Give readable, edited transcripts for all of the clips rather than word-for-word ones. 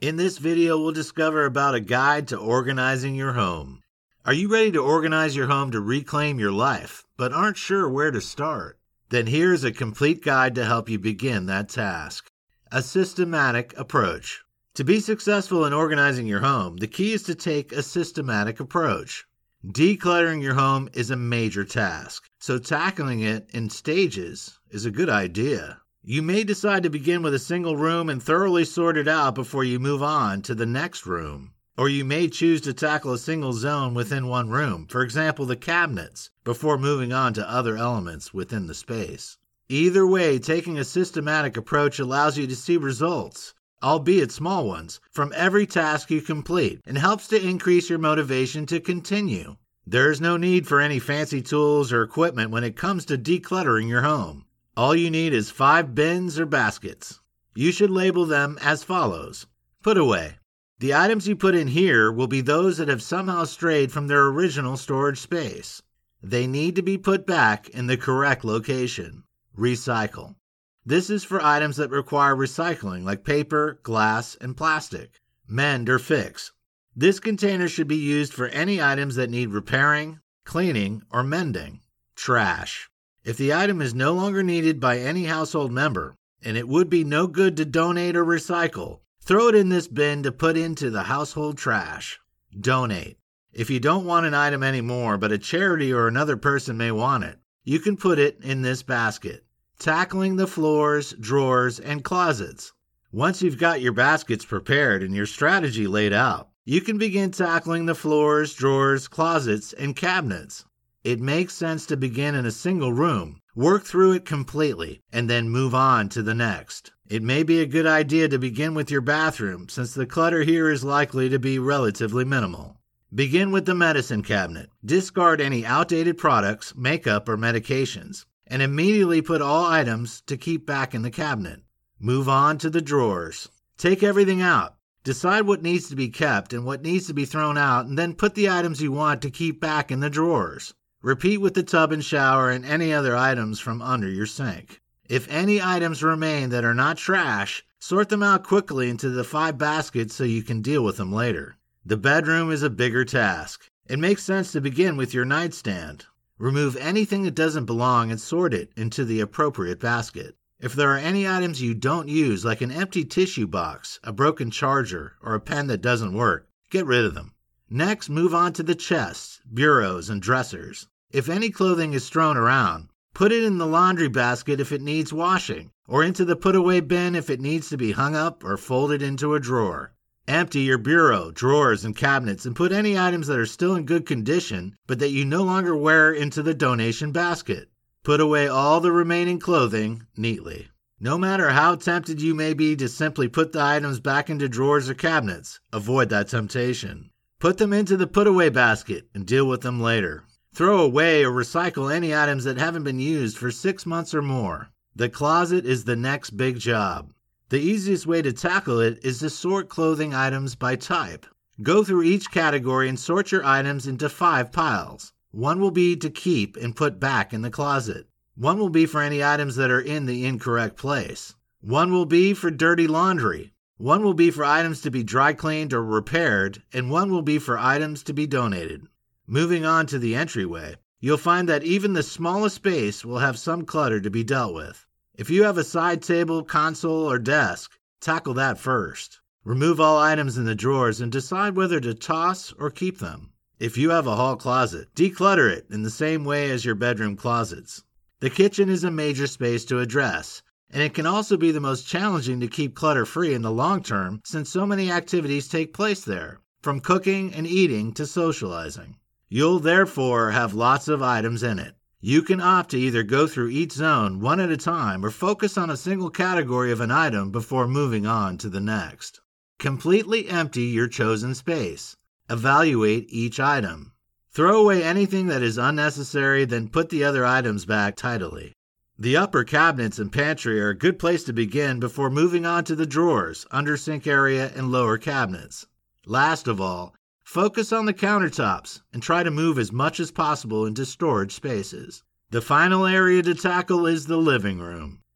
In this video, we'll discover about a guide to organizing your home. Are you ready to organize your home to reclaim your life, but aren't sure where to start? Then here's a complete guide to help you begin that task. A systematic approach. To be successful in organizing your home, the key is to take a systematic approach. Decluttering your home is a major task, so tackling it in stages is a good idea. You may decide to begin with a single room and thoroughly sort it out before you move on to the next room. Or you may choose to tackle a single zone within one room, for example the cabinets, before moving on to other elements within the space. Either way, taking a systematic approach allows you to see results, albeit small ones, from every task you complete and helps to increase your motivation to continue. There is no need for any fancy tools or equipment when it comes to decluttering your home. All you need is 5 bins or baskets. You should label them as follows. Put away. The items you put in here will be those that have somehow strayed from their original storage space. They need to be put back in the correct location. Recycle. This is for items that require recycling like paper, glass, and plastic. Mend or fix. This container should be used for any items that need repairing, cleaning, or mending. Trash. If the item is no longer needed by any household member, and it would be no good to donate or recycle, throw it in this bin to put into the household trash. Donate. If you don't want an item anymore, but a charity or another person may want it, you can put it in this basket. Tackling the floors, drawers, and closets. Once you've got your baskets prepared and your strategy laid out, you can begin tackling the floors, drawers, closets, and cabinets. It makes sense to begin in a single room, work through it completely, and then move on to the next. It may be a good idea to begin with your bathroom, since the clutter here is likely to be relatively minimal. Begin with the medicine cabinet. Discard any outdated products, makeup, or medications, and immediately put all items to keep back in the cabinet. Move on to the drawers. Take everything out. Decide what needs to be kept and what needs to be thrown out, and then put the items you want to keep back in the drawers. Repeat with the tub and shower and any other items from under your sink. If any items remain that are not trash, sort them out quickly into the 5 baskets so you can deal with them later. The bedroom is a bigger task. It makes sense to begin with your nightstand. Remove anything that doesn't belong and sort it into the appropriate basket. If there are any items you don't use, like an empty tissue box, a broken charger, or a pen that doesn't work, get rid of them. Next, move on to the chests, bureaus, and dressers. If any clothing is strewn around, put it in the laundry basket if it needs washing, or into the put-away bin if it needs to be hung up or folded into a drawer. Empty your bureau, drawers, and cabinets and put any items that are still in good condition but that you no longer wear into the donation basket. Put away all the remaining clothing neatly. No matter how tempted you may be to simply put the items back into drawers or cabinets, avoid that temptation. Put them into the put-away basket and deal with them later. Throw away or recycle any items that haven't been used for 6 months or more. The closet is the next big job. The easiest way to tackle it is to sort clothing items by type. Go through each category and sort your items into 5 piles. One will be to keep and put back in the closet. One will be for any items that are in the incorrect place. One will be for dirty laundry. One will be for items to be dry cleaned or repaired, and one will be for items to be donated. Moving on to the entryway, you'll find that even the smallest space will have some clutter to be dealt with. If you have a side table, console, or desk, tackle that first. Remove all items in the drawers and decide whether to toss or keep them. If you have a hall closet, declutter it in the same way as your bedroom closets. The kitchen is a major space to address, and it can also be the most challenging to keep clutter-free in the long term since so many activities take place there, from cooking and eating to socializing. You'll therefore have lots of items in it. You can opt to either go through each zone one at a time or focus on a single category of an item before moving on to the next. Completely empty your chosen space. Evaluate each item. Throw away anything that is unnecessary, then put the other items back tidily. The upper cabinets and pantry are a good place to begin before moving on to the drawers, under sink area, and lower cabinets. Last of all, focus on the countertops and try to move as much as possible into storage spaces. The final area to tackle is the living room.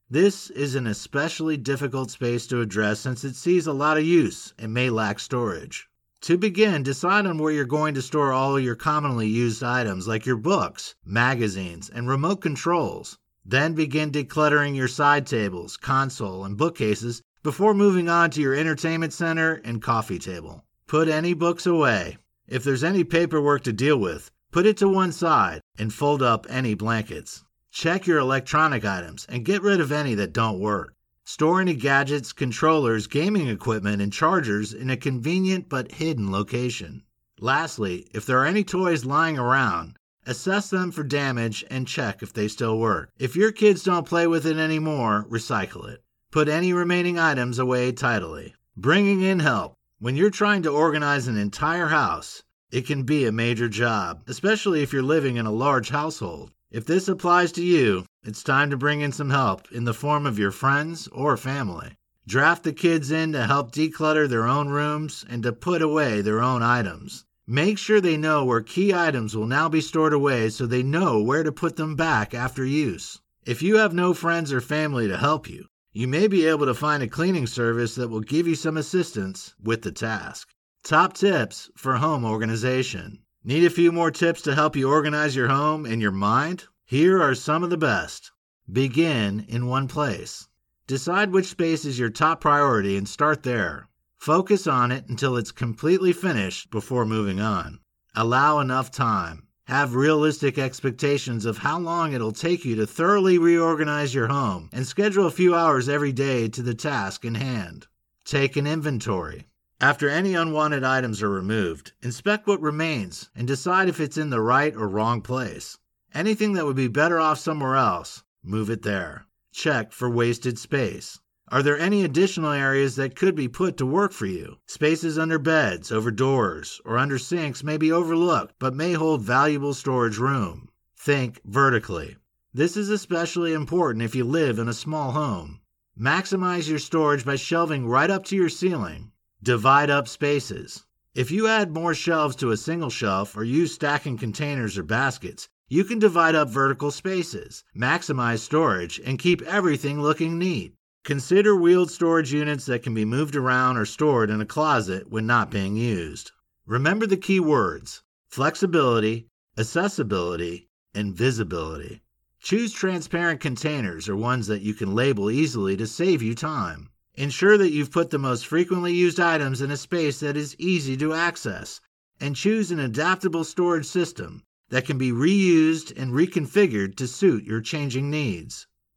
This is an especially difficult space to address since it sees a lot of use and may lack storage. To begin, decide on where you're going to store all your commonly used items like your books, magazines, and remote controls. Then begin decluttering your side tables, console, and bookcases before moving on to your entertainment center and coffee table. Put any books away. If there's any paperwork to deal with, put it to one side and fold up any blankets. Check your electronic items and get rid of any that don't work. Store any gadgets, controllers, gaming equipment, and chargers in a convenient but hidden location. Lastly, if there are any toys lying around, assess them for damage and check if they still work. If your kids don't play with it anymore, recycle it. Put any remaining items away tidily. Bringing in help. When you're trying to organize an entire house, it can be a major job, especially if you're living in a large household. If this applies to you, it's time to bring in some help in the form of your friends or family. Draft the kids in to help declutter their own rooms and to put away their own items. Make sure they know where key items will now be stored away so they know where to put them back after use. If you have no friends or family to help you, you may be able to find a cleaning service that will give you some assistance with the task. Top tips for home organization. Need a few more tips to help you organize your home and your mind? Here are some of the best. Begin in one place. Decide which space is your top priority and start there. Focus on it until it's completely finished before moving on. Allow enough time. Have realistic expectations of how long it'll take you to thoroughly reorganize your home and schedule a few hours every day to the task in hand. Take an inventory. After any unwanted items are removed, inspect what remains and decide if it's in the right or wrong place. Anything that would be better off somewhere else, move it there. Check for wasted space. Are there any additional areas that could be put to work for you? Spaces under beds, over doors, or under sinks may be overlooked but may hold valuable storage room. Think vertically. This is especially important if you live in a small home. Maximize your storage by shelving right up to your ceiling. Divide up spaces. If you add more shelves to a single shelf or use stacking containers or baskets, you can divide up vertical spaces, maximize storage, and keep everything looking neat. Consider wheeled storage units that can be moved around or stored in a closet when not being used. Remember the key words: flexibility, accessibility, and visibility. Choose transparent containers or ones that you can label easily to save you time. Ensure that you've put the most frequently used items in a space that is easy to access, and choose an adaptable storage system that can be reused and reconfigured to suit your changing needs.